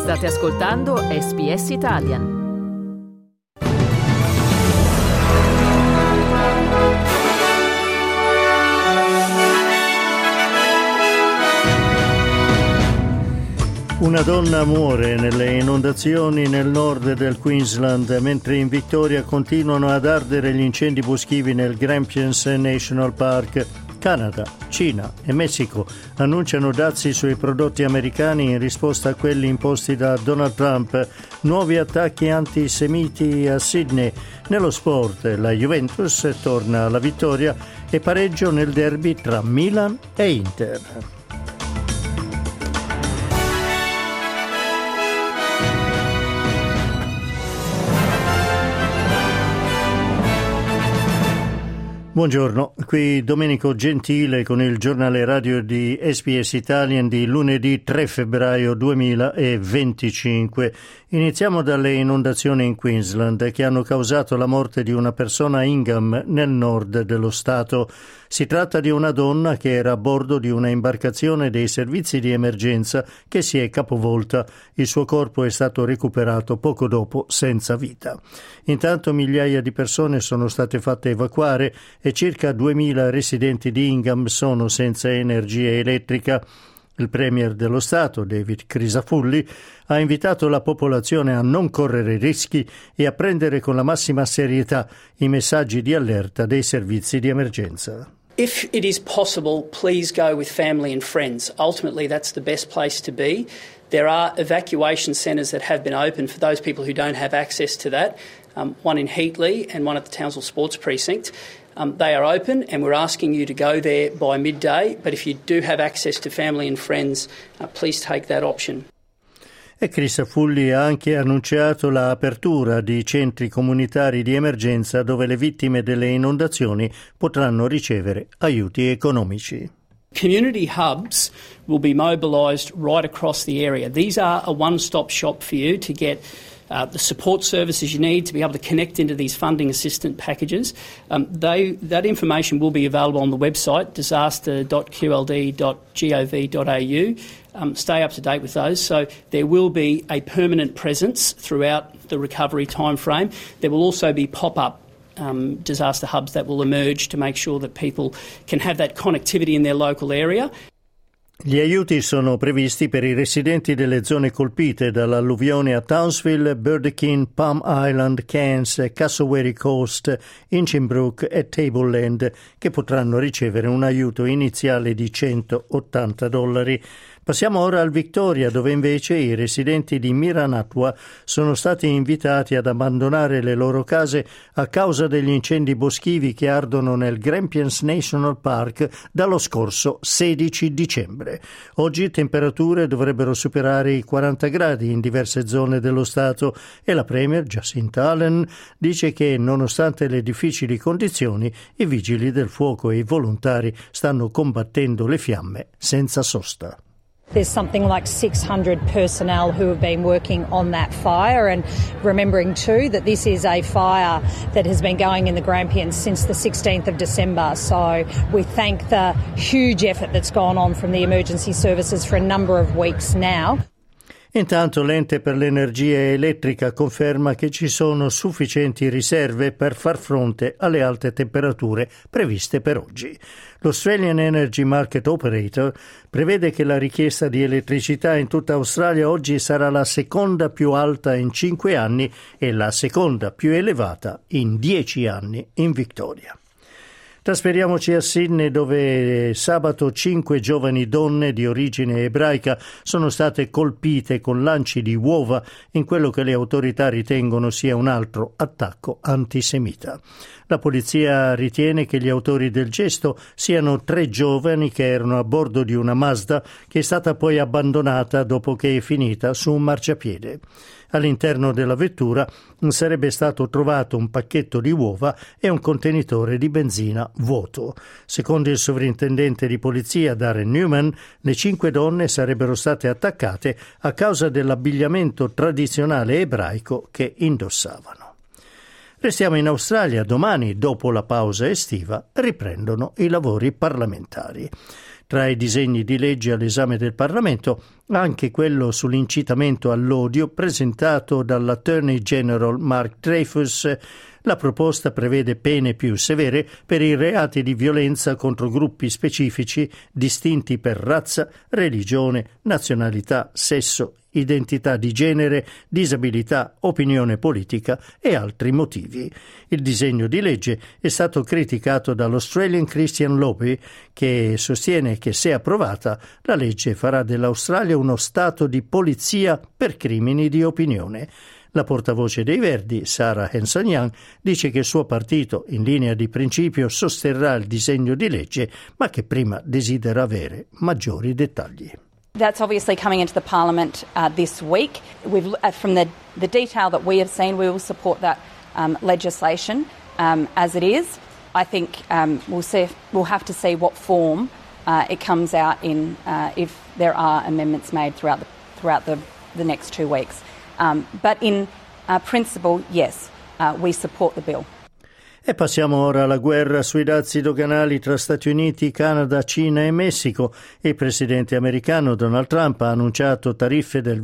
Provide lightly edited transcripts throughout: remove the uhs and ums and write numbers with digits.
State ascoltando SBS Italian. Una donna muore nelle inondazioni nel nord del Queensland, mentre in Victoria continuano ad ardere gli incendi boschivi nel Grampians National Park. Canada, Cina e Messico annunciano dazi sui prodotti americani in risposta a quelli imposti da Donald Trump. Nuovi attacchi antisemiti a Sydney. Nello sport, la Juventus torna alla vittoria e pareggio nel derby tra Milan e Inter. Buongiorno, qui Domenico Gentile con il giornale radio di SBS Italian di lunedì 3 febbraio 2025. Iniziamo dalle inondazioni in Queensland che hanno causato la morte di una persona a Ingham nel nord dello stato. Si tratta di una donna che era a bordo di una imbarcazione dei servizi di emergenza che si è capovolta. Il suo corpo è stato recuperato poco dopo senza vita. Intanto migliaia di persone sono state fatte evacuare e circa 2000 residenti di Ingham sono senza energia elettrica. Il premier dello Stato, David Crisafulli, ha invitato la popolazione a non correre rischi e a prendere con la massima serietà i messaggi di allerta dei servizi di emergenza. If it is possible, please go with family and friends. Ultimately, that's the best place to be. There are evacuation centres that have been opened for those people who don't have access to that, one in Heatley and one at the Townsville Sports Precinct. They are open and we're asking you to go there by midday, but if you do have access to family and friends, please take that option. E Crisafulli ha anche annunciato l'apertura di centri comunitari di emergenza dove le vittime delle inondazioni potranno ricevere aiuti economici. Community hubs will be mobilised right across the area. These are a one-stop shop for you to get the support services you need to be able to connect into these funding assistance packages. That information will be available on the website, disaster.qld.gov.au. Stay up to date with those. So there will be a permanent presence throughout the recovery timeframe. There will also be pop-up disaster hubs that will emerge to make sure that people can have that connectivity in their local area. Gli aiuti sono previsti per i residenti delle zone colpite dall'alluvione a Townsville, Burdekin, Palm Island, Cairns, Cassowary Coast, Hinchinbrook e Tableland, che potranno ricevere un aiuto iniziale di $180. Passiamo ora al Victoria, dove invece i residenti di Miranatwa sono stati invitati ad abbandonare le loro case a causa degli incendi boschivi che ardono nel Grampians National Park dallo scorso 16 dicembre. Oggi temperature dovrebbero superare i 40 gradi in diverse zone dello Stato e la Premier Jacinta Allen dice che, nonostante le difficili condizioni, i vigili del fuoco e i volontari stanno combattendo le fiamme senza sosta. There's something like 600 personnel who have been working on that fire, and remembering too that this is a fire that has been going in the Grampians since the 16th of December. So we thank the huge effort that's gone on from the emergency services for a number of weeks now. Intanto l'Ente per l'Energia Elettrica conferma che ci sono sufficienti riserve per far fronte alle alte temperature previste per oggi. L'Australian Energy Market Operator prevede che la richiesta di elettricità in tutta Australia oggi sarà la seconda più alta in 5 anni e la seconda più elevata in 10 anni in Victoria. Trasferiamoci a Sydney, dove sabato 5 giovani donne di origine ebraica sono state colpite con lanci di uova in quello che le autorità ritengono sia un altro attacco antisemita. La polizia ritiene che gli autori del gesto siano 3 giovani che erano a bordo di una Mazda che è stata poi abbandonata dopo che è finita su un marciapiede. All'interno della vettura sarebbe stato trovato un pacchetto di uova e un contenitore di benzina vuoto. Secondo il sovrintendente di polizia Darren Newman, le 5 donne sarebbero state attaccate a causa dell'abbigliamento tradizionale ebraico che indossavano. Restiamo in Australia. Domani, dopo la pausa estiva, riprendono i lavori parlamentari. Tra i disegni di legge all'esame del Parlamento anche quello sull'incitamento all'odio presentato dall'Attorney General Mark Dreyfus. La proposta prevede pene più severe per i reati di violenza contro gruppi specifici distinti per razza, religione, nazionalità, sesso, identità di genere, disabilità, opinione politica e altri motivi. Il disegno di legge è stato criticato dall'Australian Christian Lobby, che sostiene che, se approvata, la legge farà dell'Australia uno stato di polizia per crimini di opinione. La portavoce dei Verdi, Sarah Hanson-Young, dice che il suo partito, in linea di principio, sosterrà il disegno di legge, ma che prima desidera avere maggiori dettagli. That's obviously coming into the Parliament this week. From the detail that we have seen, we will support that legislation as it is. I think we'll have to see what form it comes out in if there are amendments made throughout the next 2 weeks. But in principle, yes, we support the bill. E passiamo ora alla guerra sui dazi doganali tra Stati Uniti, Canada, Cina e Messico. Il presidente americano Donald Trump ha annunciato tariffe del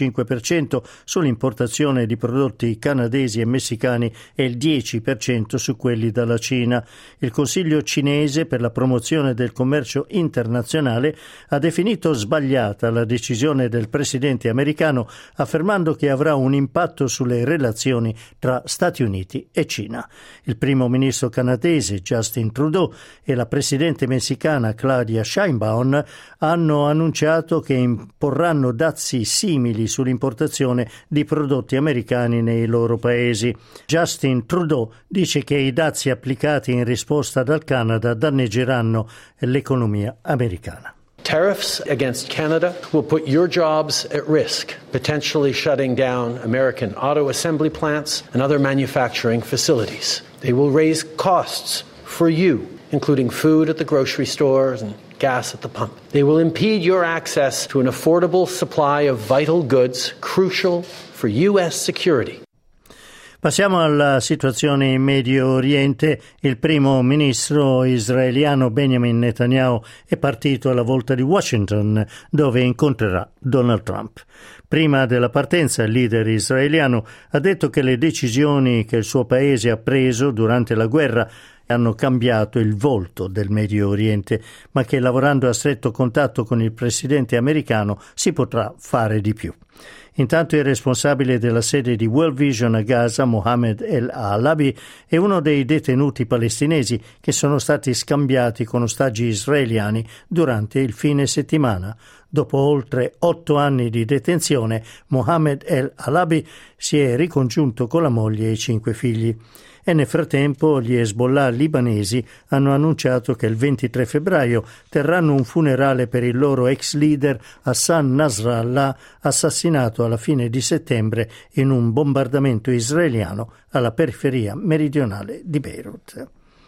25% sull'importazione di prodotti canadesi e messicani e il 10% su quelli dalla Cina. Il Consiglio cinese per la promozione del commercio internazionale ha definito sbagliata la decisione del presidente americano, affermando che avrà un impatto sulle relazioni tra Stati Uniti e Cina. Il primo ministro canadese Justin Trudeau e la presidente messicana Claudia Sheinbaum hanno annunciato che imporranno dazi simili sull'importazione di prodotti americani nei loro paesi. Justin Trudeau dice che i dazi applicati in risposta dal Canada danneggeranno l'economia americana. Tariffs against Canada will put your jobs at risk, potentially shutting down American auto assembly plants and other manufacturing facilities. They will raise costs for you, including food at the grocery stores and gas at the pump. They will impede your access to an affordable supply of vital goods crucial for U.S. security. Passiamo alla situazione in Medio Oriente. Il primo ministro israeliano Benjamin Netanyahu è partito alla volta di Washington, dove incontrerà Donald Trump. Prima della partenza, il leader israeliano ha detto che le decisioni che il suo paese ha preso durante la guerra hanno cambiato il volto del Medio Oriente, ma che lavorando a stretto contatto con il presidente americano si potrà fare di più. Intanto il responsabile della sede di World Vision a Gaza, Mohammed El-Alabi, è uno dei detenuti palestinesi che sono stati scambiati con ostaggi israeliani durante il fine settimana. Dopo oltre 8 anni di detenzione, Mohammed El-Alabi si è ricongiunto con la moglie e i 5 figli. E nel frattempo gli Hezbollah libanesi hanno annunciato che il 23 febbraio terranno un funerale per il loro ex leader Hassan Nasrallah, assassinato alla fine di settembre in un bombardamento israeliano alla periferia meridionale di Beirut.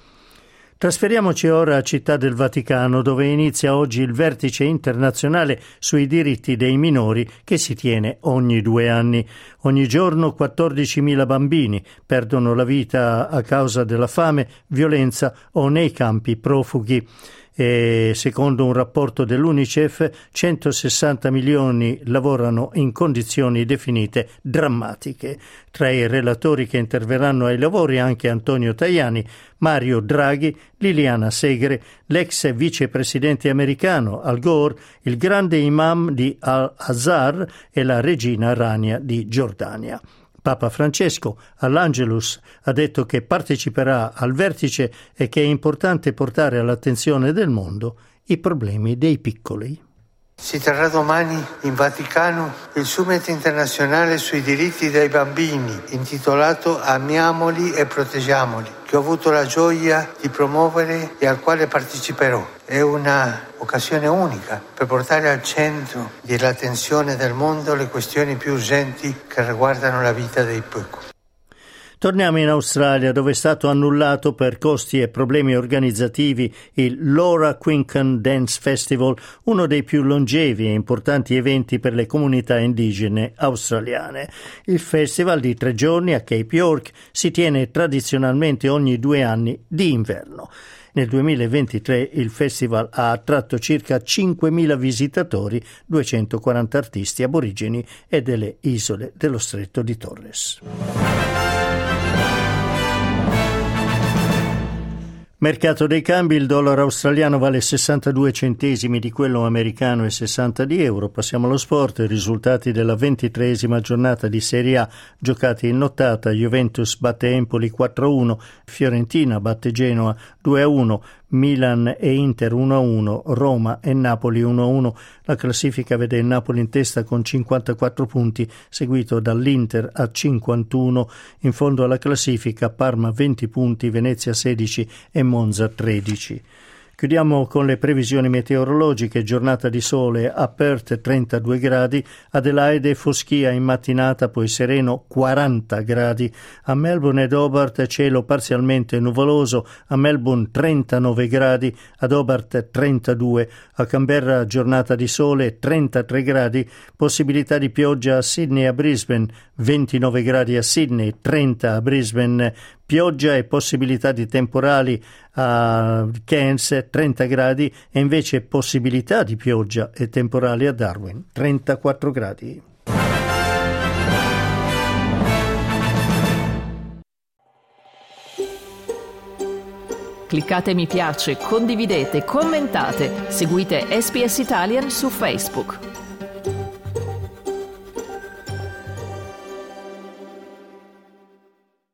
Trasferiamoci ora a Città del Vaticano, dove inizia oggi il vertice internazionale sui diritti dei minori che si tiene ogni 2 anni. Ogni giorno 14.000 bambini perdono la vita a causa della fame, violenza o nei campi profughi. E secondo un rapporto dell'UNICEF 160 milioni lavorano in condizioni definite drammatiche. Tra i relatori che interverranno ai lavori anche Antonio Tajani, Mario Draghi, Liliana Segre, l'ex vicepresidente americano Al Gore, il grande imam di Al-Azhar e la regina Rania di Giordania. Papa Francesco all'Angelus ha detto che parteciperà al vertice e che è importante portare all'attenzione del mondo i problemi dei piccoli. Si terrà domani in Vaticano il Summit internazionale sui diritti dei bambini, intitolato Amiamoli e proteggiamoli, che ho avuto la gioia di promuovere e al quale parteciperò. È una occasione unica per portare al centro dell'attenzione del mondo le questioni più urgenti che riguardano la vita dei piccoli. Torniamo in Australia, dove è stato annullato per costi e problemi organizzativi il Laura Quincan Dance Festival, uno dei più longevi e importanti eventi per le comunità indigene australiane. Il festival di 3 giorni a Cape York si tiene tradizionalmente ogni 2 anni di inverno. Nel 2023 il festival ha attratto circa 5.000 visitatori, 240 artisti aborigeni e delle isole dello Stretto di Torres. Mercato dei cambi, il dollaro australiano vale 62 centesimi di quello americano e 60 di euro. Passiamo allo sport, i risultati della 23esima giornata di Serie A giocati in nottata. Juventus batte Empoli 4-1, Fiorentina batte Genoa 2-1, Milan e Inter 1-1, Roma e Napoli 1-1. La classifica vede il Napoli in testa con 54 punti, seguito dall'Inter a 51. In fondo alla classifica Parma 20 punti, Venezia 16 e Monza 13. Chiudiamo con le previsioni meteorologiche. Giornata di sole a Perth 32 gradi, Adelaide foschia in mattinata, poi sereno 40 gradi. A Melbourne ed Hobart cielo parzialmente nuvoloso, a Melbourne 39 gradi, ad Hobart 32. A Canberra giornata di sole 33 gradi, possibilità di pioggia a Sydney e a Brisbane, 29 gradi a Sydney, 30 a Brisbane. Pioggia e possibilità di temporali a Cairns, 30 gradi, e invece possibilità di pioggia e temporali a Darwin, 34 gradi. Cliccate mi piace, condividete, commentate, seguite SPS Italian su Facebook.